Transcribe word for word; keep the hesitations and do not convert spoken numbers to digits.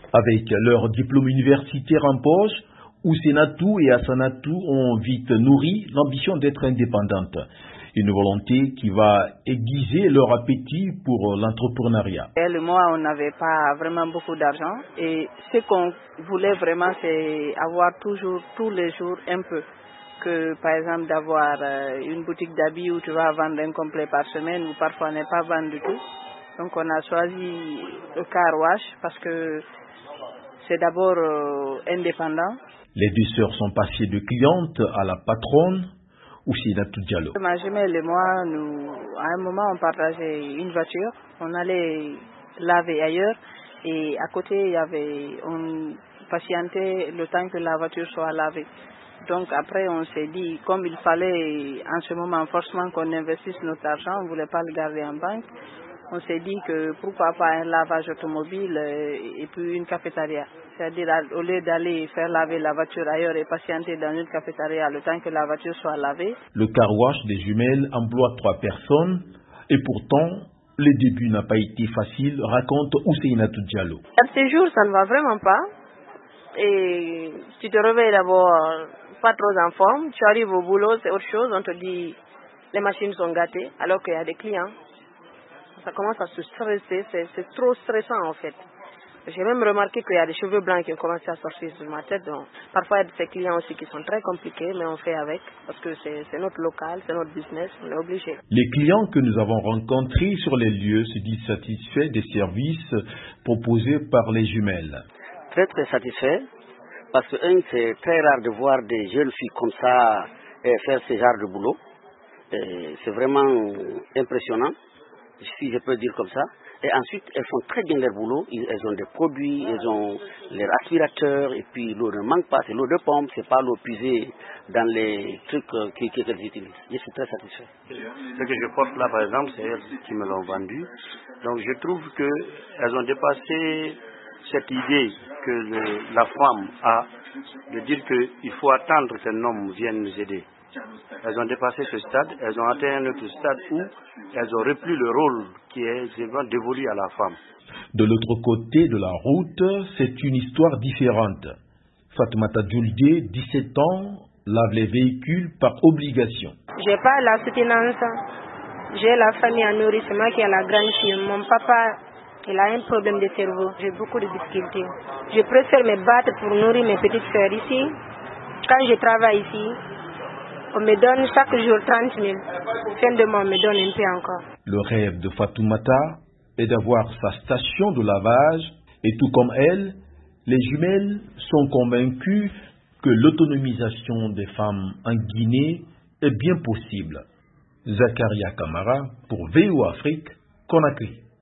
Avec leur diplôme universitaire en poche, Ousenatou et Assanatou ont vite nourri l'ambition d'être indépendantes. Une volonté qui va aiguiser leur appétit pour l'entrepreneuriat. Elle et moi, on n'avait pas vraiment beaucoup d'argent et ce qu'on voulait vraiment, c'est avoir toujours, tous les jours, un peu. Que par exemple d'avoir une boutique d'habits où tu vas vendre un complet par semaine ou parfois ne pas vendre du tout. Donc on a choisi le car wash parce que c'est d'abord euh, indépendant. Les deux sœurs sont passées de clientes à la patronne, Ousenatou Diallo. Ma jumelle et moi, nous, à un moment, on partageait une voiture. On allait laver ailleurs et à côté, il y avait, on patientait le temps que la voiture soit lavée. Donc après, on s'est dit, comme il fallait en ce moment forcément qu'on investisse notre argent, on ne voulait pas le garder en banque. On s'est dit que pourquoi pas un lavage automobile et puis une cafétéria. C'est-à-dire au lieu d'aller faire laver la voiture ailleurs et patienter dans une cafétéria le temps que la voiture soit lavée. Le car wash des jumelles emploie trois personnes et pourtant, le début n'a pas été facile, raconte Ousenatou Diallo. À ces jours, ça ne va vraiment pas. Et tu te réveilles d'abord pas trop en forme, tu arrives au boulot, c'est autre chose, on te dit les machines sont gâtées alors qu'il y a des clients. Ça commence à se stresser, c'est trop stressant en fait. J'ai même remarqué qu'il y a des cheveux blancs qui ont commencé à sortir sur ma tête. Donc, parfois, il y a des clients aussi qui sont très compliqués, mais on fait avec, parce que c'est notre local, c'est notre business, on est obligé. Les clients que nous avons rencontrés sur les lieux se disent satisfaits des services proposés par les jumelles. Très très satisfait, parce que un, c'est très rare de voir des jeunes filles comme ça eh, faire ce genre de boulot. C'est vraiment impressionnant, si je peux dire comme ça. Et ensuite, elles font très bien leur boulot. Elles ont des produits, elles ont leurs aspirateurs, et puis l'eau ne manque pas. C'est l'eau de pompe, c'est pas l'eau puisée dans les trucs qu'elles qu utilisent. Je suis très satisfait. Ce que je porte là, par exemple, c'est elles qui me l'ont vendu. Donc je trouve qu'elles ont dépassé cette idée que le, la femme a de dire qu'il faut attendre qu'un homme vienne nous aider. Elles ont dépassé ce stade, elles ont atteint un autre stade où elles ont repris le rôle qui est dévolu à la femme. De l'autre côté de la route, c'est une histoire différente. Fatoumata Djouldié, dix-sept ans, lave les véhicules par obligation. J'ai pas la soutenance, j'ai la famille à nourrir, c'est moi qui ai la grande fille. Mon papa, il a un problème de cerveau, j'ai beaucoup de difficultés. Je préfère me battre pour nourrir mes petites sœurs ici. Quand je travaille ici, on me donne chaque jour trente mille. Fin de mois, on me donne un peu encore. Le rêve de Fatoumata est d'avoir sa station de lavage et tout comme elle, les jumelles sont convaincues que l'autonomisation des femmes en Guinée est bien possible. Zakaria Kamara pour V O Afrique, Conakry.